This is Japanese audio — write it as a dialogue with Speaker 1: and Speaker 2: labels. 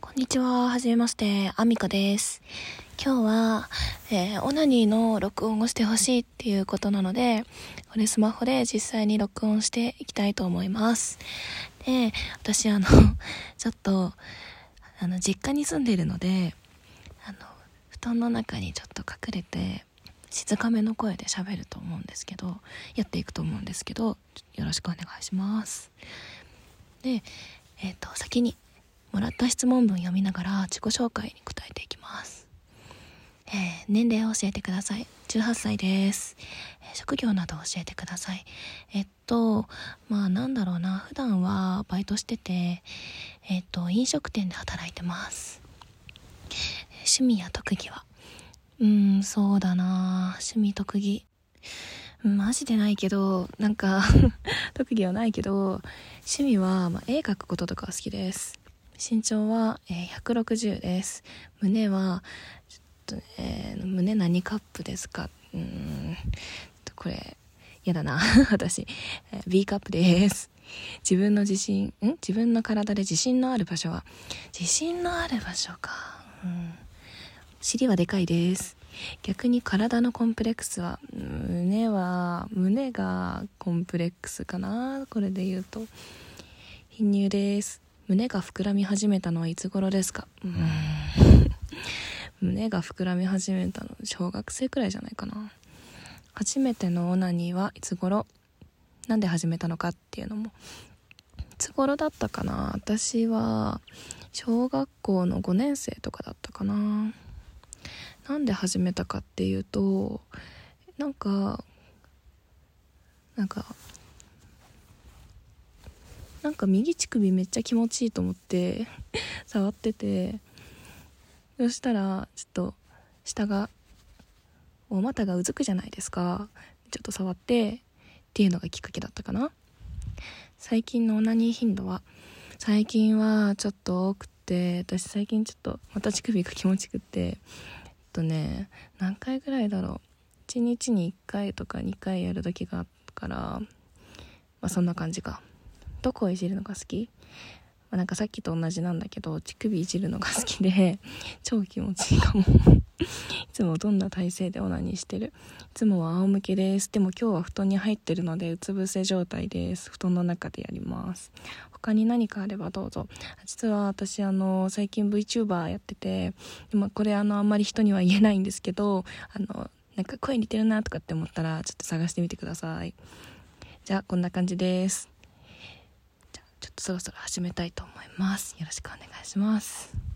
Speaker 1: こんにちは、はじめまして、アミカです。今日は、オナニーの録音をしてほしいっていうことなので、これスマホで実際に録音していきたいと思います。で、私ちょっと、実家に住んでいるので、布団の中にちょっと隠れて、静かめの声で喋ると思うんですけど、やっていくと思うんですけど、よろしくお願いします。で、先に、もらった質問文読みながら自己紹介に答えていきます。年齢を教えてください。18歳です。職業など教えてください。なんだろうな、普段はバイトしてて、飲食店で働いてます。趣味や特技はそうだな、趣味特技マジでないけど、特技はないけど、趣味は、絵描くこととか好きです。身長は、160です。胸は胸何カップですか？これやだな私、B カップです。自分の体で自信のある場所は、自信のある場所か、尻はでかいです。逆に体のコンプレックスは、胸がコンプレックスかな。これで言うと貧乳です。胸が膨らみ始めたのはいつ頃ですか？胸が膨らみ始めたの小学生くらいじゃないかな。初めてのオナニーはいつ頃、なんで始めたのかっていうのもいつ頃だったかな。私は小学校の5年生とかだったかな。なんで始めたかっていうと、右乳首めっちゃ気持ちいいと思って触ってて、そしたらちょっとお股がうずくじゃないですか。ちょっと触ってっていうのがきっかけだったかな。最近のオナニー頻度は、最近はちょっと多くて、私最近ちょっとまた乳首が気持ちくって、何回ぐらいだろう、1日に1回とか2回やる時があったから、そんな感じか。どこをいじるのが好き？さっきと同じなんだけど、乳首いじるのが好きで超気持ちいいかもいつもどんな体勢でオナニーしてる？いつもは仰向けです。でも今日は布団に入ってるのでうつ伏せ状態です。布団の中でやります。他に何かあればどうぞ。実は私最近 VTuber やってて、これあんまり人には言えないんですけど、声似てるなとかって思ったらちょっと探してみてください。じゃあこんな感じです。ちょっとそろそろ始めたいと思います。よろしくお願いします。